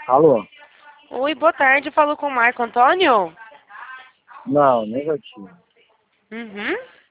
Alô? Oi, boa tarde. Falo com o Marco Antônio? Não, negativo. Uhum.